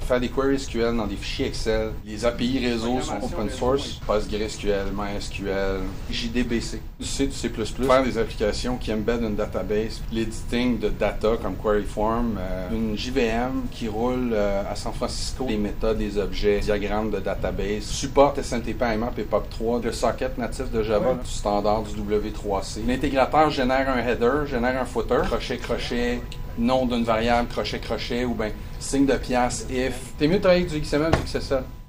Faire des queries SQL dans des fichiers Excel. Les API réseau sont open source. PostgreSQL, MySQL, JDBC, du C, du C++. Faire des applications qui embed une database. L'editing de data comme QueryForm. Une JVM qui roule à San Francisco. Des méthodes, des objets, diagrammes de database. Support SNTP IMAP et POP3. Le socket natif de Java, du standard du W3C. L'intégrateur génère un header, génère un footer. Crochet, nom d'une variable, crochet, ou bien signe de pièce, if. T'es mieux de travailler avec du XML que du XSL.